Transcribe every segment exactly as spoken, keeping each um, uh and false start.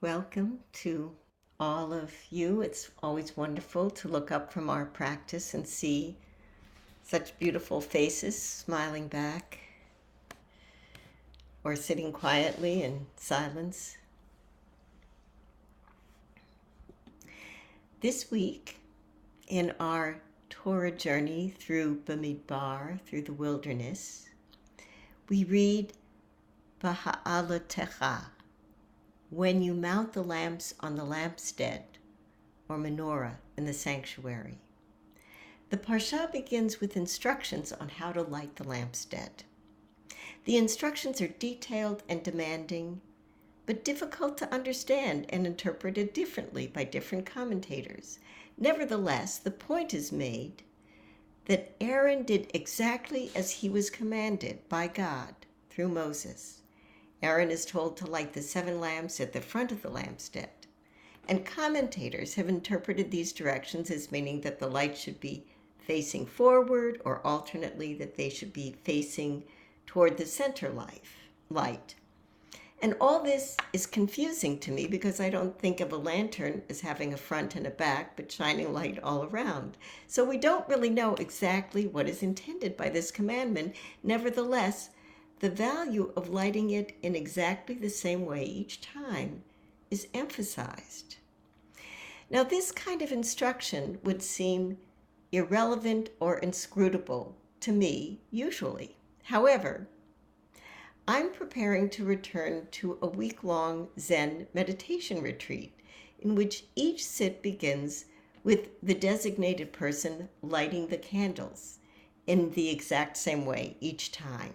Welcome to all of you. It's always wonderful to look up from our practice and see such beautiful faces smiling back or sitting quietly in silence. This week, in our Torah journey through Bamidbar, through the wilderness, we read Baha'alatecha, when you mount the lamps on the lampstand or menorah in the sanctuary. The parsha begins with instructions on how to light the lampstand. The instructions are detailed and demanding, but difficult to understand and interpreted differently by different commentators. Nevertheless, the point is made that Aaron did exactly as he was commanded by God through Moses. Aaron is told to light the seven lamps at the front of the lampstand, and commentators have interpreted these directions as meaning that the light should be facing forward, or alternately that they should be facing toward the center life, light. And all this is confusing to me because I don't think of a lantern as having a front and a back, but shining light all around. So we don't really know exactly what is intended by this commandment. Nevertheless, the value of lighting it in exactly the same way each time is emphasized. Now, this kind of instruction would seem irrelevant or inscrutable to me, usually. However, I'm preparing to return to a week-long Zen meditation retreat in which each sit begins with the designated person lighting the candles in the exact same way each time.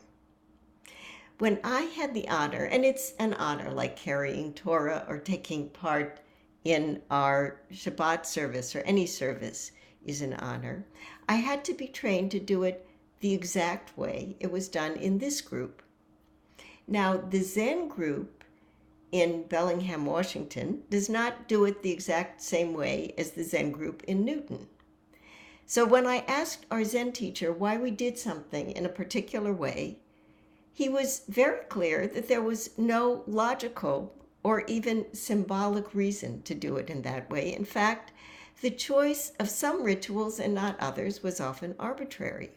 When I had the honor, and it's an honor like carrying Torah or taking part in our Shabbat service or any service is an honor, I had to be trained to do it the exact way it was done in this group. Now, the Zen group in Bellingham, Washington, does not do it the exact same way as the Zen group in Newton. So when I asked our Zen teacher why we did something in a particular way, he was very clear that there was no logical or even symbolic reason to do it in that way. In fact, the choice of some rituals and not others was often arbitrary.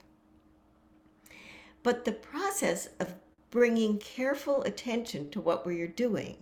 But the process of bringing careful attention to what we are doing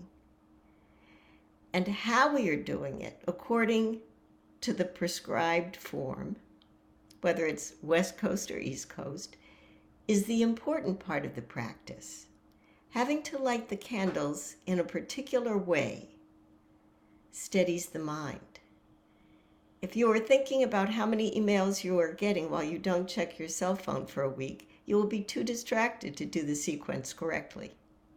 and how we are doing it according to the prescribed form, whether it's West Coast or East Coast, is the important part of the practice. Having to light the candles in a particular way steadies the mind. If you are thinking about how many emails you are getting while you don't check your cell phone for a week, you will be too distracted to do the sequence correctly.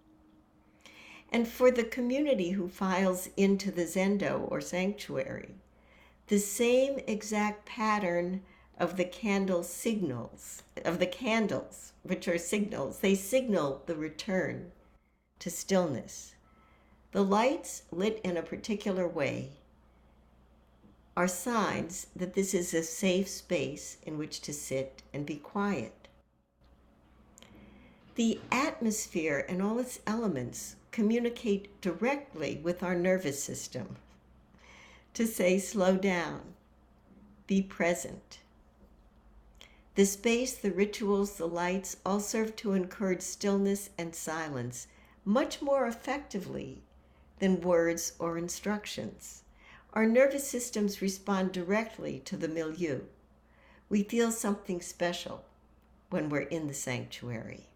And for the community who files into the Zendo or sanctuary, the same exact pattern of the candle signals, of the candles, which are signals, they signal the return to stillness. The lights lit in a particular way are signs that this is a safe space in which to sit and be quiet. The atmosphere and all its elements communicate directly with our nervous system to say, slow down, be present. The space, the rituals, the lights all serve to encourage stillness and silence much more effectively than words or instructions. Our nervous systems respond directly to the milieu. We feel something special when we're in the sanctuary.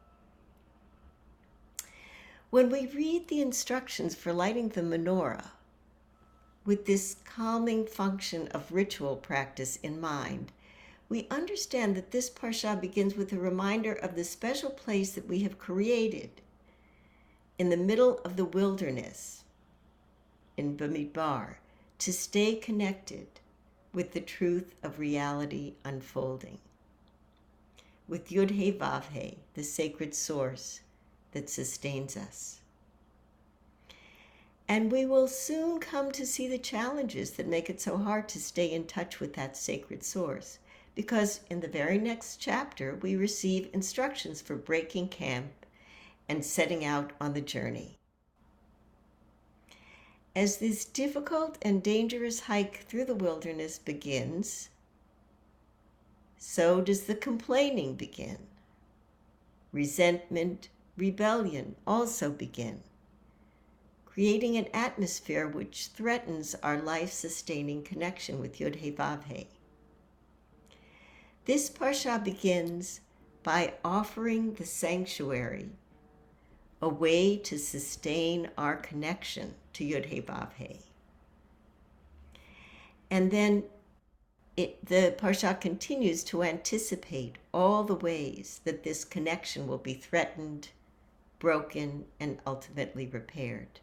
When we read the instructions for lighting the menorah with this calming function of ritual practice in mind, we understand that this parsha begins with a reminder of the special place that we have created in the middle of the wilderness in Bamidbar to stay connected with the truth of reality unfolding, with Yud He Vav He, the sacred source that sustains us. And we will soon come to see the challenges that make it so hard to stay in touch with that sacred source, because in the very next chapter, we receive instructions for breaking camp and setting out on the journey. As this difficult and dangerous hike through the wilderness begins, so does the complaining begin. Resentment, rebellion also begin, creating an atmosphere which threatens our life-sustaining connection with Yod-Heh-Vav-Heh. This parsha begins by offering the sanctuary, a way to sustain our connection to Yod-Heh-Vav-Heh. And then it, the parsha continues to anticipate all the ways that this connection will be threatened, broken, and ultimately repaired.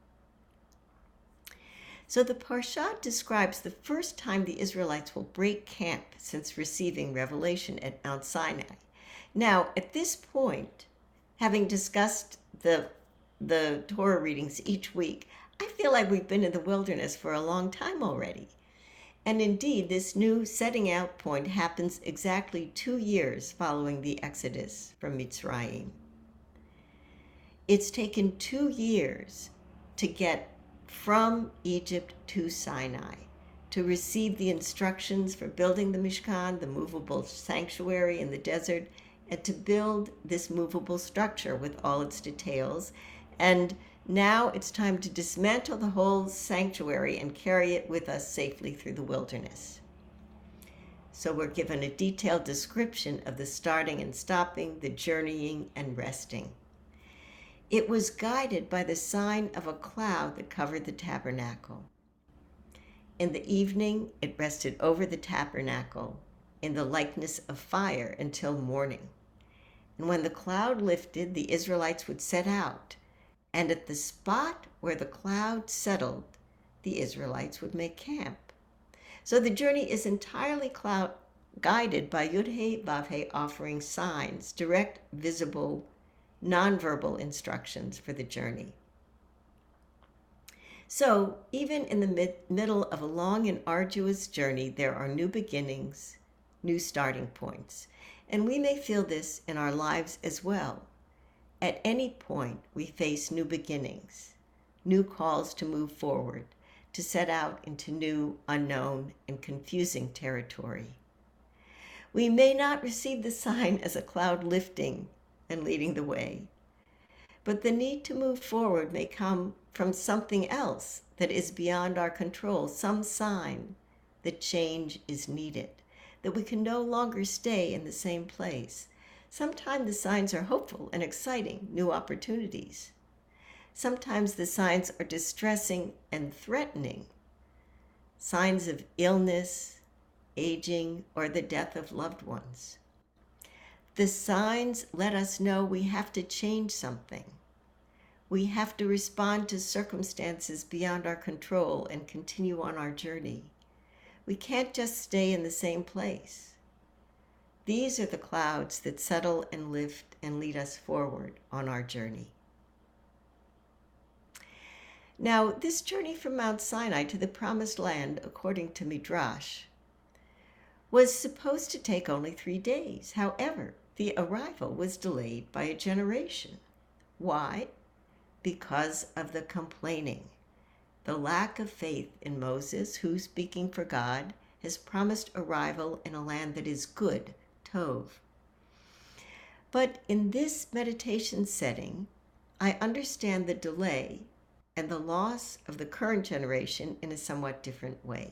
So the parsha describes the first time the Israelites will break camp since receiving revelation at Mount Sinai. Now, at this point, having discussed the, the Torah readings each week, I feel like we've been in the wilderness for a long time already. And indeed, this new setting out point happens exactly two years following the Exodus from Mitzrayim. It's taken two years to get from Egypt to Sinai, to receive the instructions for building the Mishkan, the movable sanctuary in the desert, and to build this movable structure with all its details. And now it's time to dismantle the whole sanctuary and carry it with us safely through the wilderness. So we're given a detailed description of the starting and stopping, the journeying and resting. It was guided by the sign of a cloud that covered the tabernacle. In the evening, it rested over the tabernacle in the likeness of fire until morning. And when the cloud lifted, the Israelites would set out, and at the spot where the cloud settled, the Israelites would make camp. So the journey is entirely cloud guided by Yod-Heh-Vav-Heh offering signs, direct, visible, nonverbal instructions for the journey. So even in the mid- middle of a long and arduous journey, there are new beginnings, new starting points. And we may feel this in our lives as well. At any point, we face new beginnings, new calls to move forward, to set out into new, unknown, and confusing territory. We may not receive the sign as a cloud lifting and leading the way, but the need to move forward may come from something else that is beyond our control, some sign that change is needed, that we can no longer stay in the same place. Sometimes the signs are hopeful and exciting, new opportunities. Sometimes the signs are distressing and threatening, signs of illness, aging, or the death of loved ones. The signs let us know we have to change something. We have to respond to circumstances beyond our control and continue on our journey. We can't just stay in the same place. These are the clouds that settle and lift and lead us forward on our journey. Now, this journey from Mount Sinai to the Promised Land, according to Midrash, was supposed to take only three days. However, the arrival was delayed by a generation. Why? Because of the complaining, the lack of faith in Moses, who, speaking for God, has promised arrival in a land that is good, Tov. But in this meditation setting, I understand the delay and the loss of the current generation in a somewhat different way.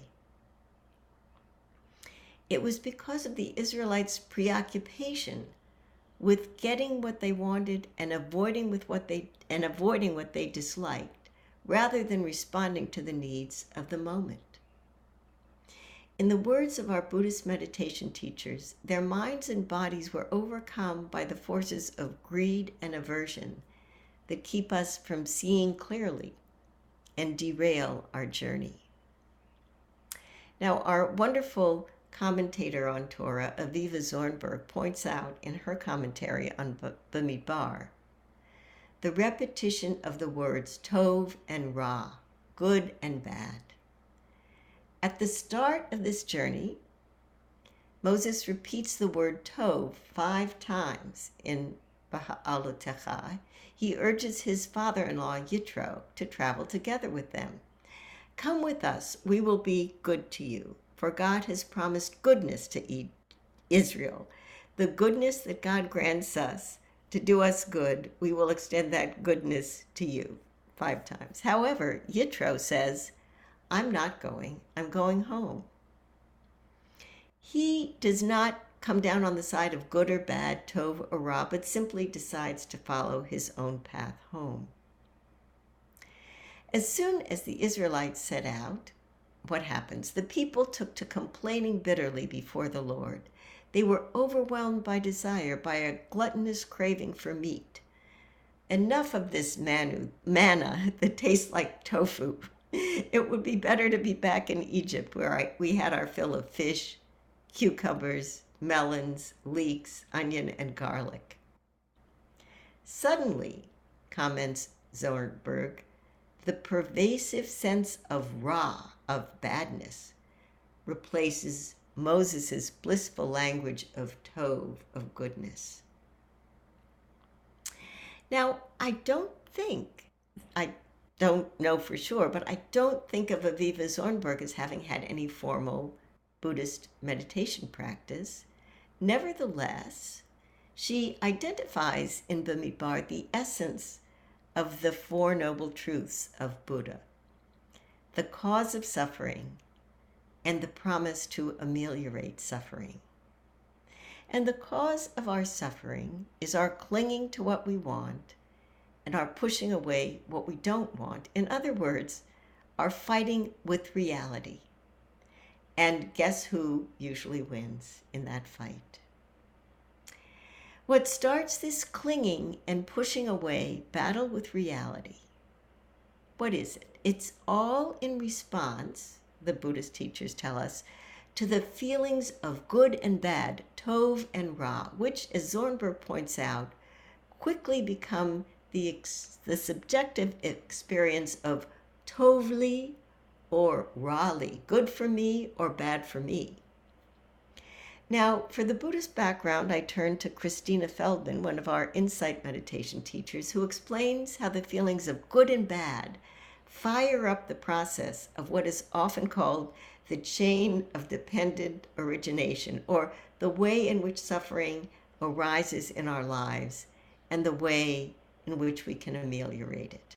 It was because of the Israelites' preoccupation with getting what they wanted and avoiding with what they and avoiding what they disliked, rather than responding to the needs of the moment. In the words of our Buddhist meditation teachers, their minds and bodies were overcome by the forces of greed and aversion that keep us from seeing clearly and derail our journey. Now, our wonderful commentator on Torah, Aviva Zornberg, points out in her commentary on Bamidbar the repetition of the words Tov and Ra, good and bad. At the start of this journey, Moses repeats the word Tov five times in Beha'alotecha. He urges his father-in-law, Yitro, to travel together with them. Come with us, we will be good to you, for God has promised goodness to Israel. The goodness that God grants us to do us good, we will extend that goodness to you. Five times. However, Yitro says, I'm not going, I'm going home. He does not come down on the side of good or bad, Tov or Ra, but simply decides to follow his own path home. As soon as the Israelites set out, what happens? The people took to complaining bitterly before the Lord. They were overwhelmed by desire, by a gluttonous craving for meat. Enough of this manu, manna that tastes like tofu. It would be better to be back in Egypt, where I, we had our fill of fish, cucumbers, melons, leeks, onion, and garlic. Suddenly, comments Zornberg, the pervasive sense of Ra, of badness, replaces Moses' blissful language of Tov, of goodness. Now, I don't think, I don't know for sure, but I don't think of Aviva Zornberg as having had any formal Buddhist meditation practice. Nevertheless, she identifies in Bamidbar the essence of the Four Noble Truths of Buddha, the cause of suffering and the promise to ameliorate suffering. And the cause of our suffering is our clinging to what we want and our pushing away what we don't want. In other words, our fighting with reality. And guess who usually wins in that fight? What starts this clinging and pushing away battle with reality? What is it? It's all in response, the Buddhist teachers tell us, to the feelings of good and bad, Tov and Ra, which, as Zornberg points out, quickly become the, ex- the subjective experience of Tovli or Rali, good for me or bad for me. Now, for the Buddhist background, I turn to Christina Feldman, one of our insight meditation teachers, who explains how the feelings of good and bad fire up the process of what is often called the chain of dependent origination, or the way in which suffering arises in our lives and the way in which we can ameliorate it.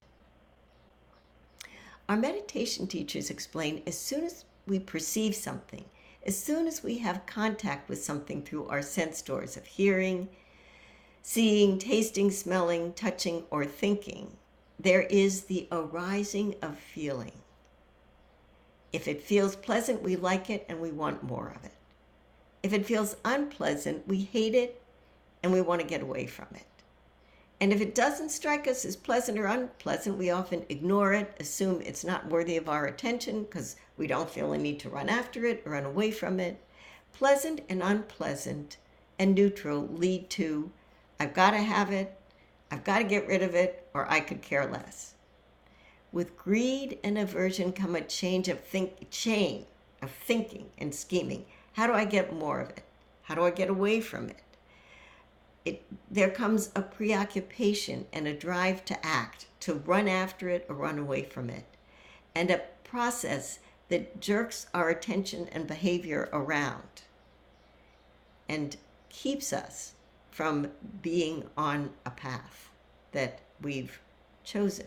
Our meditation teachers explain as soon as we perceive something, as soon as we have contact with something through our sense doors of hearing, seeing, tasting, smelling, touching, or thinking, there is the arising of feeling. If it feels pleasant, we like it and we want more of it. If it feels unpleasant, we hate it and we want to get away from it. And if it doesn't strike us as pleasant or unpleasant, we often ignore it, assume it's not worthy of our attention because we don't feel a need to run after it or run away from it. Pleasant and unpleasant and neutral lead to, I've got to have it, I've got to get rid of it, or I could care less. With greed and aversion come a change of think, chain of thinking and scheming. How do I get more of it? How do I get away from it? It, there comes a preoccupation and a drive to act, to run after it or run away from it, and a process that jerks our attention and behavior around and keeps us from being on a path that we've chosen.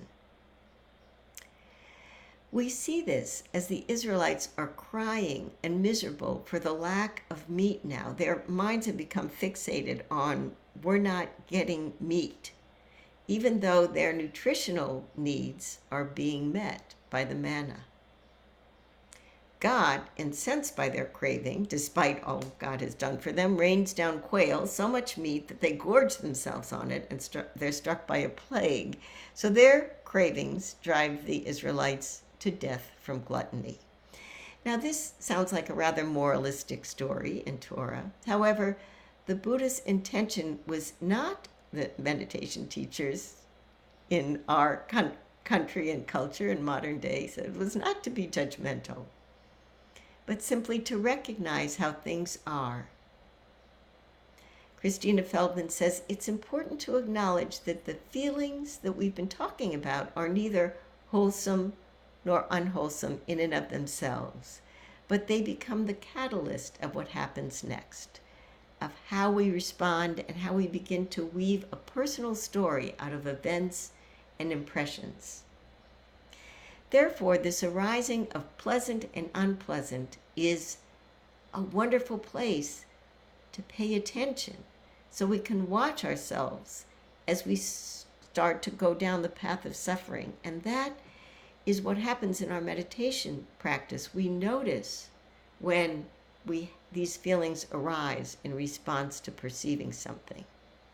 We see this as the Israelites are crying and miserable for the lack of meat now. Their minds have become fixated on, we're not getting meat, even though their nutritional needs are being met by the manna. God, incensed by their craving, despite all God has done for them, rains down quail, so much meat that they gorge themselves on it, and stru- they're struck by a plague. So their cravings drive the Israelites to death from gluttony. Now, this sounds like a rather moralistic story in Torah. However, the Buddha's intention was not the meditation teachers in our con- country and culture in modern days. It was not to be judgmental, but simply to recognize how things are. Christina Feldman says it's important to acknowledge that the feelings that we've been talking about are neither wholesome nor unwholesome in and of themselves, but they become the catalyst of what happens next, of how we respond and how we begin to weave a personal story out of events and impressions. Therefore, this arising of pleasant and unpleasant is a wonderful place to pay attention so we can watch ourselves as we start to go down the path of suffering. And that is what happens in our meditation practice. We notice when we these feelings arise in response to perceiving something.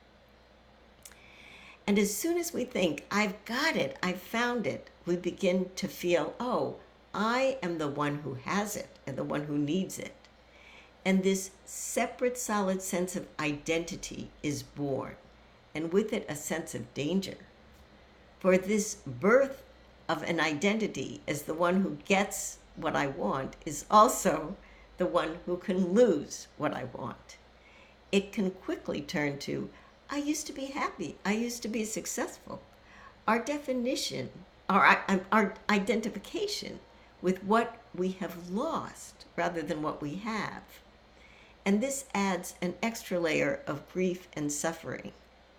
And as soon as we think, I've got it, I've found it, we begin to feel, oh, I am the one who has it and the one who needs it. And this separate, solid sense of identity is born, and with it a sense of danger. For this birth of an identity as the one who gets what I want is also the one who can lose what I want. It can quickly turn to, I used to be happy, I used to be successful. Our definition, our, our identification with what we have lost rather than what we have. And this adds an extra layer of grief and suffering.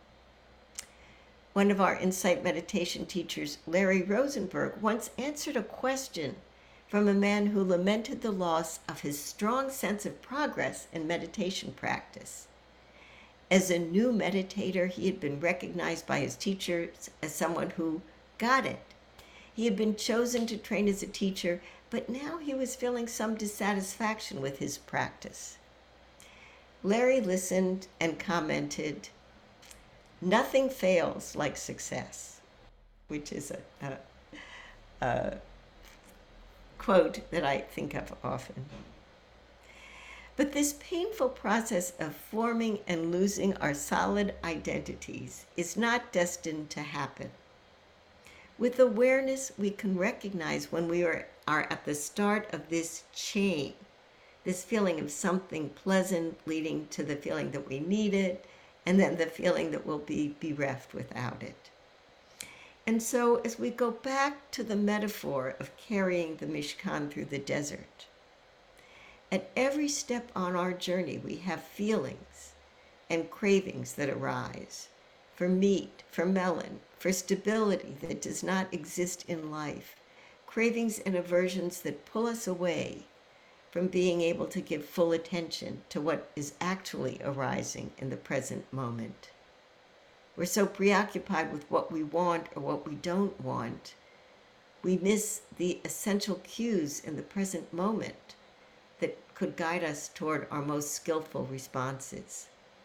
One of our insight meditation teachers, Larry Rosenberg, once answered a question from a man who lamented the loss of his strong sense of progress in meditation practice. As a new meditator, he had been recognized by his teachers as someone who got it. He had been chosen to train as a teacher, but now he was feeling some dissatisfaction with his practice. Larry listened and commented, "Nothing fails like success," which is a, a, a quote that I think of often. But this painful process of forming and losing our solid identities is not destined to happen. With awareness, we can recognize when we are, are at the start of this chain, this feeling of something pleasant leading to the feeling that we need it, and then the feeling that we'll be bereft without it. And so as we go back to the metaphor of carrying the Mishkan through the desert, at every step on our journey, we have feelings and cravings that arise for meat, for melon, for stability that does not exist in life, cravings and aversions that pull us away from being able to give full attention to what is actually arising in the present moment. We're so preoccupied with what we want or what we don't want, we miss the essential cues in the present moment that could guide us toward our most skillful responses.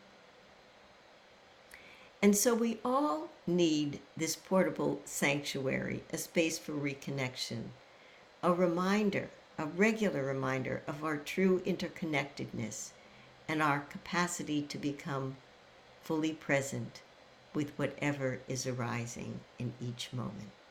And so we all need this portable sanctuary, a space for reconnection, a reminder, a regular reminder of our true interconnectedness and our capacity to become fully present with whatever is arising in each moment.